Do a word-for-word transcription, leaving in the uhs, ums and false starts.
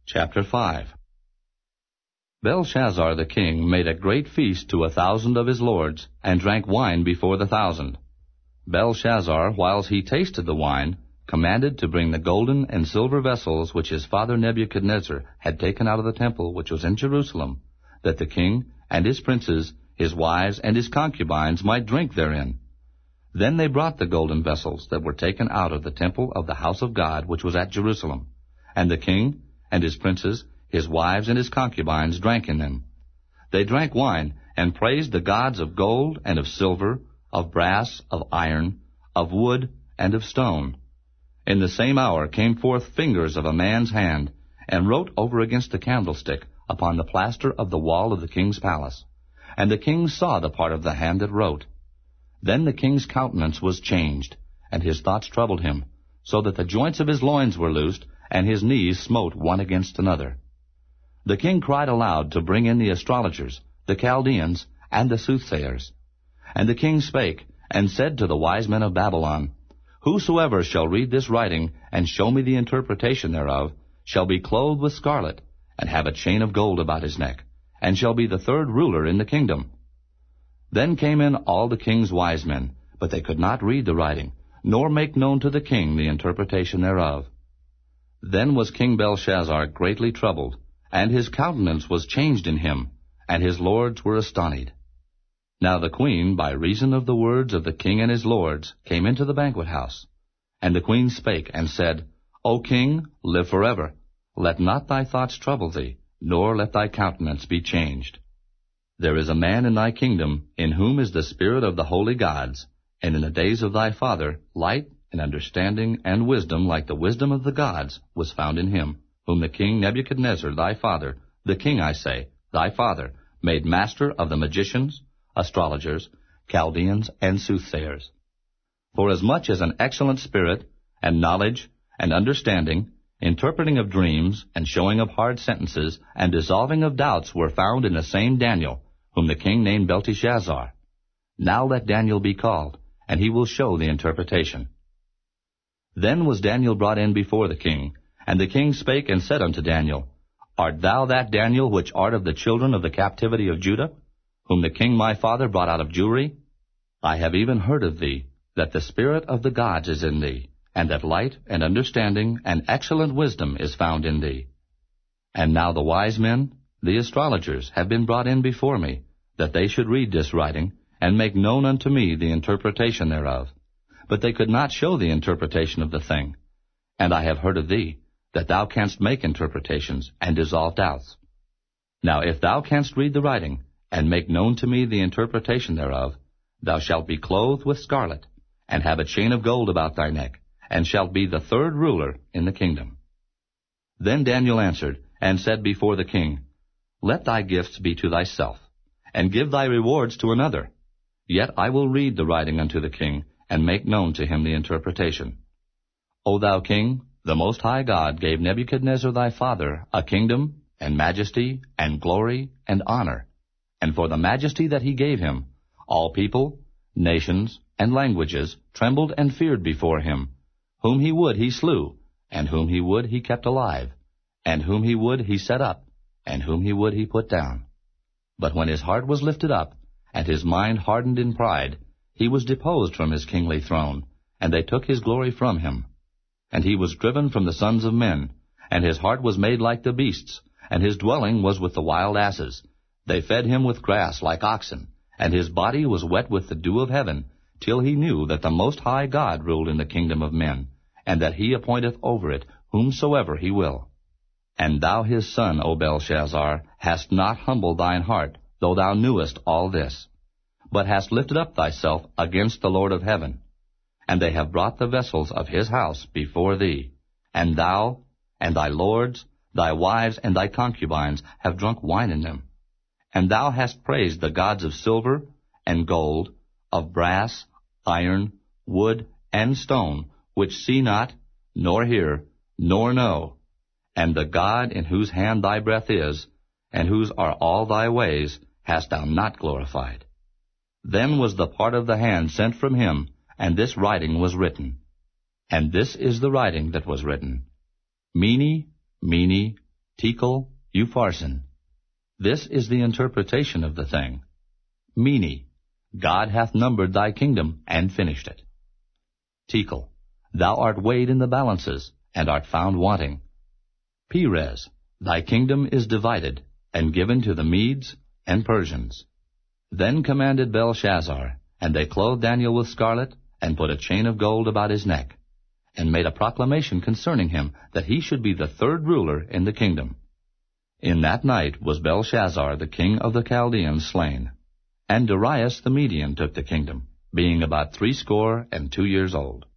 Chapter five. Belshazzar the king made a great feast to a thousand of his lords, and drank wine before the thousand. Belshazzar, whiles he tasted the wine, commanded to bring the golden and silver vessels which his father Nebuchadnezzar had taken out of the temple which was in Jerusalem, that the king and his princes, his wives, and his concubines might drink therein. Then they brought the golden vessels that were taken out of the temple of the house of God which was at Jerusalem, and the king and his princes, his wives, and his concubines drank in them. They drank wine, and praised the gods of gold, and of silver, of brass, of iron, of wood, and of stone. In the same hour came forth fingers of a man's hand, and wrote over against the candlestick upon the plaster of the wall of the king's palace. And the king saw the part of the hand that wrote. Then the king's countenance was changed, and his thoughts troubled him, so that the joints of his loins were loosed, and his knees smote one against another. The king cried aloud to bring in the astrologers, the Chaldeans, and the soothsayers. And the king spake, and said to the wise men of Babylon, Whosoever shall read this writing, and show me the interpretation thereof, shall be clothed with scarlet, and have a chain of gold about his neck, and shall be the third ruler in the kingdom. Then came in all the king's wise men, but they could not read the writing, nor make known to the king the interpretation thereof. Then was King Belshazzar greatly troubled, and his countenance was changed in him, and his lords were astonied. Now the queen, by reason of the words of the king and his lords, came into the banquet house. And the queen spake, and said, O king, live forever. Let not thy thoughts trouble thee, nor let thy countenance be changed. There is a man in thy kingdom, in whom is the spirit of the holy gods, and in the days of thy father light and understanding and wisdom like the wisdom of the gods was found in him, whom the king Nebuchadnezzar thy father, the king, I say, thy father, made master of the magicians, astrologers, Chaldeans, and soothsayers. Forasmuch as an excellent spirit, and knowledge, and understanding, interpreting of dreams, and showing of hard sentences, and dissolving of doubts were found in the same Daniel, whom the king named Belteshazzar. Now let Daniel be called, and he will show the interpretation. Then was Daniel brought in before the king, and the king spake and said unto Daniel, Art thou that Daniel which art of the children of the captivity of Judah, whom the king my father brought out of Jewry? I have even heard of thee, that the spirit of the gods is in thee, and that light and understanding and excellent wisdom is found in thee. And now the wise men, the astrologers, have been brought in before me, that they should read this writing, and make known unto me the interpretation thereof. But they could not show the interpretation of the thing. And I have heard of thee, that thou canst make interpretations, and dissolve doubts. Now if thou canst read the writing, and make known to me the interpretation thereof, thou shalt be clothed with scarlet, and have a chain of gold about thy neck, and shalt be the third ruler in the kingdom. Then Daniel answered, and said before the king, Let thy gifts be to thyself, and give thy rewards to another. Yet I will read the writing unto the king, and make known to him the interpretation. O thou king, the Most High God gave Nebuchadnezzar thy father a kingdom, and majesty, and glory, and honor. And for the majesty that he gave him, all people, nations, and languages trembled and feared before him. Whom he would he slew, and whom he would he kept alive, and whom he would he set up, and whom he would he put down. But when his heart was lifted up, and his mind hardened in pride, he was deposed from his kingly throne, and they took his glory from him. And he was driven from the sons of men, and his heart was made like the beasts, and his dwelling was with the wild asses. They fed him with grass like oxen, and his body was wet with the dew of heaven, till he knew that the Most High God ruled in the kingdom of men, and that he appointeth over it whomsoever he will. And thou his son, O Belshazzar, hast not humbled thine heart, though thou knewest all this, but hast lifted up thyself against the Lord of heaven. And they have brought the vessels of his house before thee, and thou, and thy lords, thy wives, and thy concubines have drunk wine in them. And thou hast praised the gods of silver and gold, of brass, iron, wood, and stone, which see not, nor hear, nor know, and the God in whose hand thy breath is, and whose are all thy ways, hast thou not glorified. Then was the part of the hand sent from him, and this writing was written. And this is the writing that was written. Mene, Mene, Tekel Upharsin. This is the interpretation of the thing. Mene, God hath numbered thy kingdom, and finished it. Tekel, thou art weighed in the balances, and art found wanting. Peres, thy kingdom is divided, and given to the Medes and Persians. Then commanded Belshazzar, and they clothed Daniel with scarlet, and put a chain of gold about his neck, and made a proclamation concerning him, that he should be the third ruler in the kingdom. In that night was Belshazzar the king of the Chaldeans slain. And Darius the Median took the kingdom, being about threescore and two years old.